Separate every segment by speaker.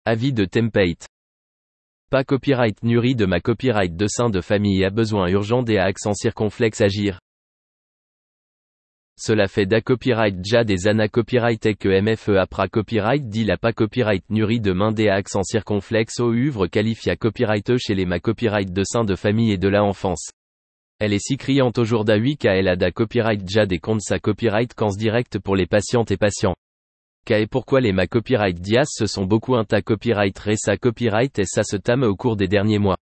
Speaker 1: Avis de Tempate. Pas copyright NURI de ma copyright dessin de famille a besoin urgent des accent circonflexe agir. Cela fait da copyright ja des ana copyright et que MFE apra copyright dit la pas copyright NURI de main des accent circonflexe au uvre qualifia copyright chez les ma copyright dessin de famille et de la enfance. Elle est si criante aujourd'hui qu'elle a da copyright ja des comptes sa copyright cans direct pour les patientes et patients. Et pourquoi les ma copyright dias se sont beaucoup un ta copyright resa copyright et ça se tame au cours des derniers mois.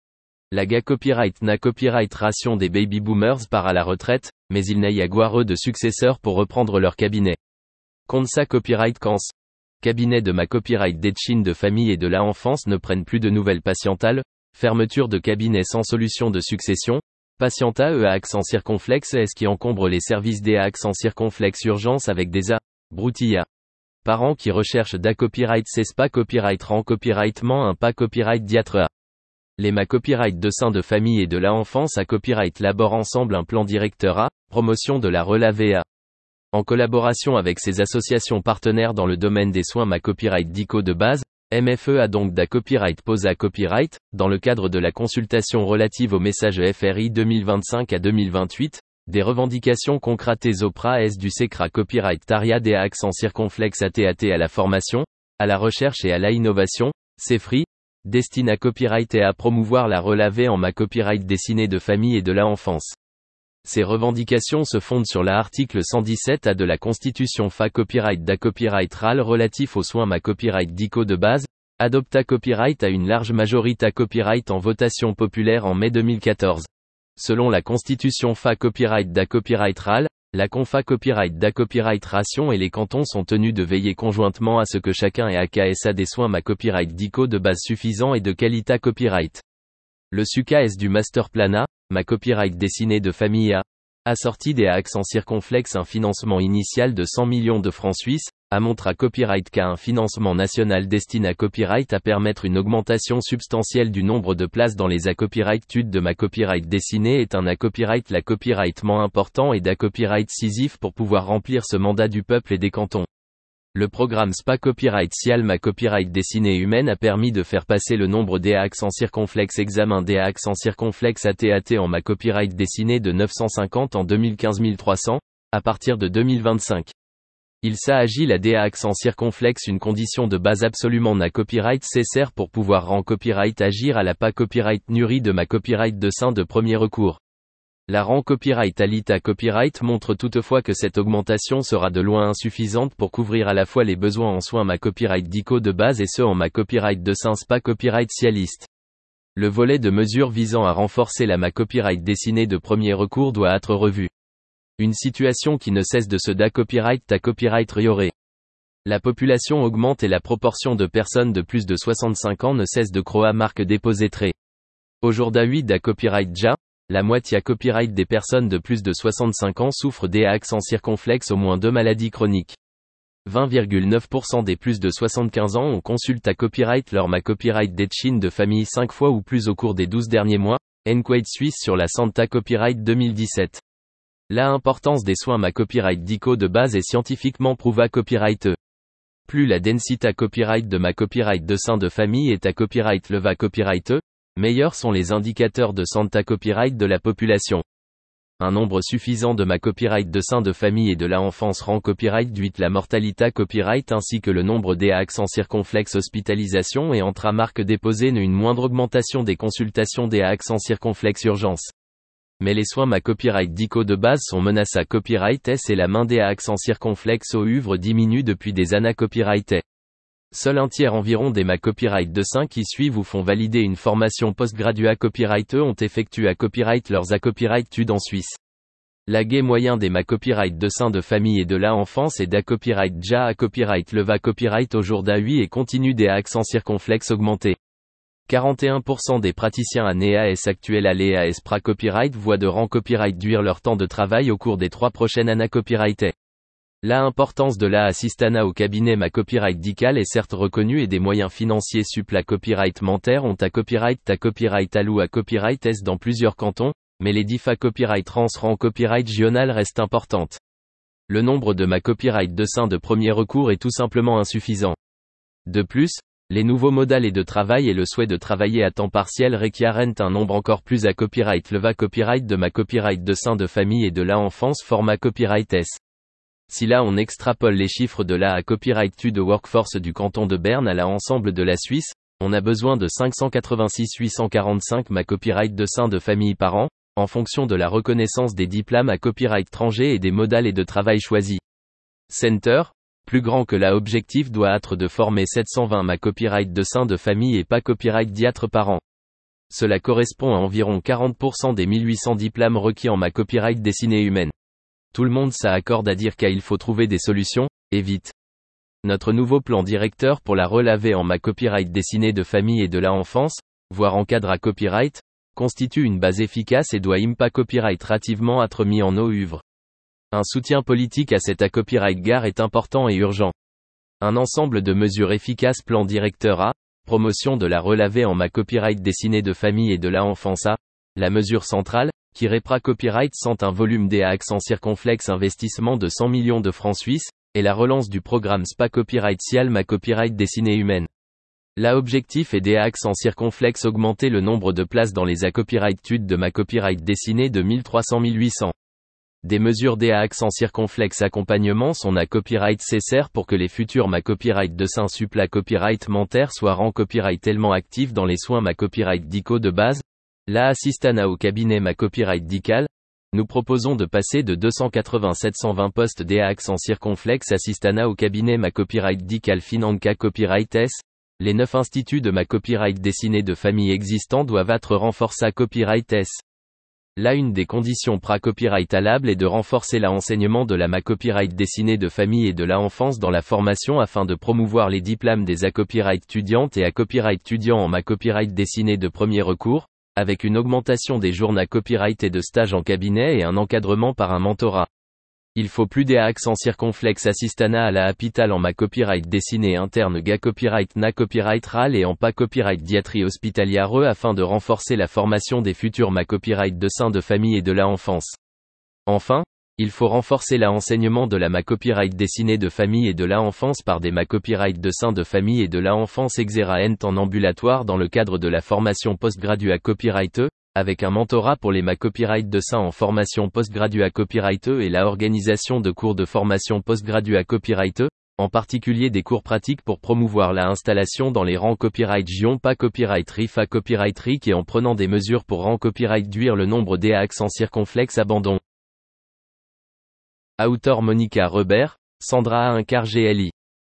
Speaker 1: La ga copyright na copyright ration des baby boomers part à la retraite, mais il n'a y a guareux de successeurs pour reprendre leur cabinet. Consa copyright cans. Cabinet de ma copyright d'Etchin de famille et de la enfance ne prennent plus de nouvelles patientales, fermeture de cabinet sans solution de succession, patienta à accent circonflexe est-ce qui encombre les services des accent circonflexe urgence avec des a, broutilla. Parents qui recherchent da copyright c'est pas copyright rend copyrightement un pas copyright diatre a. Les ma copyright dessin de famille et de la enfance à copyright laborent ensemble un plan directeur a, promotion de la relave a. En collaboration avec ses associations partenaires dans le domaine des soins ma copyright dico de base, MFE a donc da copyright posa copyright, dans le cadre de la consultation relative au message FRI 2025 à 2028, des revendications concratées auprès du SECRA copyright taria des accent circonflexe ATAT à la formation, à la recherche et à la innovation, CEFRI, destine à copyright et à promouvoir la relave en ma copyright dessinée de famille et de la enfance. Ces revendications se fondent sur l'article 117A de la Constitution fa copyright da copyright RAL relatif aux soins ma copyright dico de base, adopta copyright à une large majorité copyright en votation populaire en mai 2014. Selon la Constitution fa copyright da copyright RAL, la confa copyright da copyright ration et les cantons sont tenus de veiller conjointement à ce que chacun ait AKSA des soins ma copyright dico de base suffisant et de qualité copyright. Le SUCAS du master plan A, ma copyright dessinée de famille A, assorti des accents circonflexes un financement initial de 100 millions de francs suisses, a montré à copyright qu'un financement national destiné à copyright à permettre une augmentation substantielle du nombre de places dans les copyright tudes de ma copyright dessinée est un copyright la copyrightement important et copyright cisif pour pouvoir remplir ce mandat du peuple et des cantons. Le programme SPA Copyright Cial ma copyright dessinée humaine a permis de faire passer le nombre des accents circonflexes examen des accents circonflexes ATAT en ma copyright dessinée de 950 en 2015 1300, à partir de 2025. Il s'agit la DA accent circonflexe une condition de base absolument na copyright nécessaire pour pouvoir rend copyright agir à la pas copyright NURI de ma copyright dessin de premier recours. La rang copyright alita copyright montre toutefois que cette augmentation sera de loin insuffisante pour couvrir à la fois les besoins en soins ma copyright dico de base et ceux en ma copyright dessin SPA copyright cialiste. Le volet de mesures visant à renforcer la ma copyright dessinée de premier recours doit être revu. Une situation qui ne cesse de se da copyright ta copyright rioré. La population augmente et la proportion de personnes de plus de 65 ans ne cesse de croître marque déposée très. Aujourd'hui da copyright ja, la moitié copyright des personnes de plus de 65 ans souffrent des accents circonflexes au moins 2 maladies chroniques. 20,9% des plus de 75 ans ont consulté à copyright leur ma copyright d'Etchin de famille 5 fois ou plus au cours des 12 derniers mois, Enquête Suisse sur la Santa Copyright 2017. La importance des soins ma copyright dico de base est scientifiquement prouva copyright. Plus la densité copyright de ma copyright dessin de famille est à copyright leva copyright, meilleurs sont les indicateurs de Santa copyright de la population. Un nombre suffisant de ma copyright dessin de famille et de la enfance rend copyright duite la mortalité copyright ainsi que le nombre des accents circonflexes hospitalisation et entre marques déposées une moindre augmentation des consultations des accents circonflexes urgence. Mais les soins ma copyright dico de base sont menacés copyright S et la main des accents circonflexes au uvre diminue depuis des années copyright S. Seul un tiers environ des ma copyright dessin qui suivent ou font valider une formation postgraduate copyright ont effectué à copyright leurs copyright tudes en Suisse. L'AG moyen des ma copyright dessin de famille et de la enfance est da copyright ja à copyright leva copyright au jour d'A8 et continue des accents circonflexes augmentés. 41% des praticiens à NEAS actuels à l'EAS pra copyright voient de rang copyright duire leur temps de travail au cours des 3 prochaines années copyright. La importance de la assistana au cabinet ma copyright dical est certes reconnue et des moyens financiers suppla copyright mentaire ont à copyright ta copyright alou à copyright S dans plusieurs cantons, mais les diffa copyright rang copyright gional restent importantes. Le nombre de ma copyright dessin de premier recours est tout simplement insuffisant. De plus, Les nouveaux modalités de travail et le souhait de travailler à temps partiel requièrent un nombre encore plus à copyright leva copyright de ma copyright de sein de famille et de la enfance format copyright S. Si là on extrapole les chiffres de la à copyright tu de workforce du canton de Berne à l'ensemble de la Suisse, on a besoin de 586 845 ma copyright de sein de famille par an, en fonction de la reconnaissance des diplômes à copyright étranger et des modalités de travail choisis. Center, plus grand que la objectif doit être de former 720 ma copyright de sein de famille et pas copyright diatre par an. Cela correspond à environ 40% des 1800 diplômes requis en ma copyright dessinée humaine. Tout le monde s'accorde à dire qu'il faut trouver des solutions, et vite. Notre nouveau plan directeur pour la relever en ma copyright dessinée de famille et de la enfance, voire en cadre à copyright, constitue une base efficace et doit impa copyright relativement être mis en œuvre. Un soutien politique à cette à copyright gare est important et urgent. Un ensemble de mesures efficaces plan directeur A, promotion de la relevée en ma copyright dessinée de famille et de la enfance A, la mesure centrale, qui répra copyright sans un volume D à accent circonflexe investissement de 100 millions de francs suisses, et la relance du programme SPA copyright cial ma copyright dessinée humaine. La objectif est à accent circonflexe augmenter le nombre de places dans les à copyright tudes de ma copyright dessinée de 1300-1800. Des mesures à accent circonflexe accompagnement sont à copyright cessaire pour que les futurs ma copyright de sein suppla copyright mentaire soient rend copyright tellement actifs dans les soins ma copyright dico de base. La assistana au cabinet ma copyright dical. Nous proposons de passer de 280-720 postes à accent circonflexe assistana au cabinet ma copyright dical financa copyright S. Les 9 instituts de ma copyright dessinée de famille existants doivent être renforcés à copyright S. Là une des conditions pra-copyright alable est de renforcer l'enseignement de la ma copyright dessinée de famille et de la enfance dans la formation afin de promouvoir les diplômes des à copyright étudiantes et à copyright étudiants en ma copyright dessinée de premier recours, avec une augmentation des jours à copyright et de stages en cabinet et un encadrement par un mentorat. Il faut plus à accent circonflexe assistana à la hapital en ma copyright dessinée interne ga copyright na copyright ral et en pas copyright diatrie hospitalière afin de renforcer la formation des futurs ma copyright de sein de famille et de la enfance. Enfin, il faut renforcer l'enseignement de la ma copyright dessinée de famille et de la enfance par des ma copyright de sein de famille et de la enfance exeraent en ambulatoire dans le cadre de la formation postgraduate copyright avec un mentorat pour les ma copyright de sein en formation postgraduate copyright et la organisation de cours de formation postgraduate copyright, en particulier des cours pratiques pour promouvoir la installation dans les rangs copyright gion pas copyright RIF à copyright RIC et en prenant des mesures pour rang copyright réduire le nombre d à accent circonflexe abandon. Auteur Monica Rebert, Sandra A. 1 GLI.